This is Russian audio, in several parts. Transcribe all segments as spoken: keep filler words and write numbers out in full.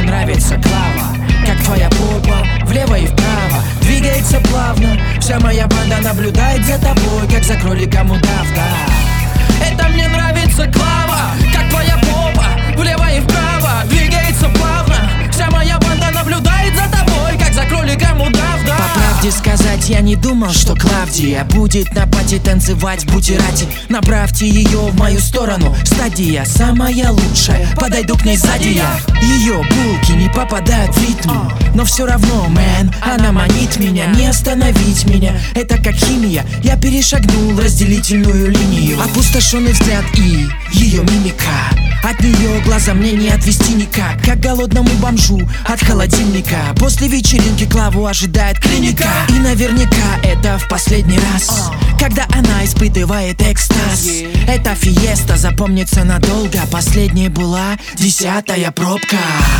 нравится Клава, как твоя попа влево и вправо двигается плавно. Вся моя банда наблюдает за тобой, как за кроликом удав, да. Это мне нравится Клава, как твоя попа влево и вправо двигается плавно. Вся моя банда наблюдает за тобой, как за кроликом удав, да. По правде сказать, я не думал, что Клавдия будет на пати танцевать в бутерате. Направьте ее в мою сторону, стадия самая лучшая, подойду к ней сзади я. Ее булки не попадают в ритм, но все равно, мэн, она манит меня. Не остановить меня, это как химия. Я перешагнул разделительную линию. Опустошенный взгляд и ее мимика, от нее глаза мне не отвести никак, как голодному бомжу от холодильника. После вечеринки Клаву ожидает клиника, и наверняка это в последний раз, когда она испытывает экстаз. Эта фиеста запомнится надолго, последней была десятая пробка.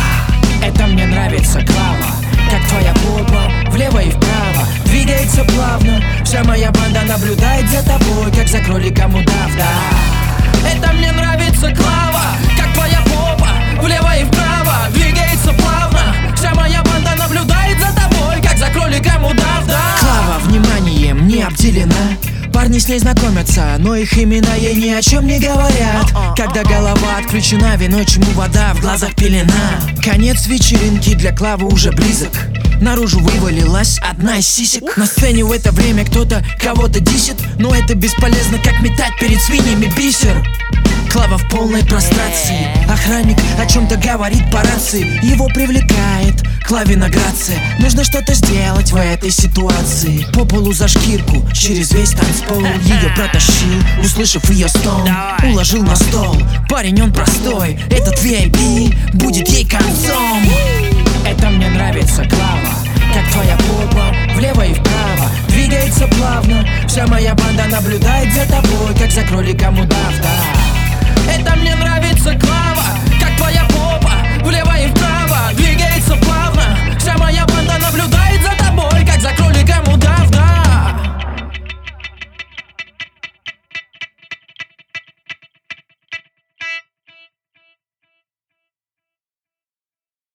Это мне нравится Клава, как твоя попа влево и вправо двигается плавно. Вся моя банда наблюдает за тобой, как за кроликом удав, да. Это мне нравится Клава, как твоя попа влево и вправо двигается плавно. Вся моя банда наблюдает за тобой, как за кроликом удав, да. Клава вниманием не обделена, парни с ней знакомятся, но их имена ей ни о чем не говорят. Когда голова отключена, виной чему вода, в глазах пелена. Конец вечеринки для Клавы уже близок, наружу вывалилась одна из сисек. На сцене в это время кто-то кого-то дисит, но это бесполезно, как метать перед свиньями бисер. Клава в полной прострации, охранник о чем-то говорит по рации. Его привлекает Клавина грация, нужно что-то сделать в этой ситуации. По полу за шкирку, через весь танцпол ее протащил, услышав ее стон, уложил на стол. Парень он простой, этот ви ай пи будет ей концом. Это мне нравится Клава,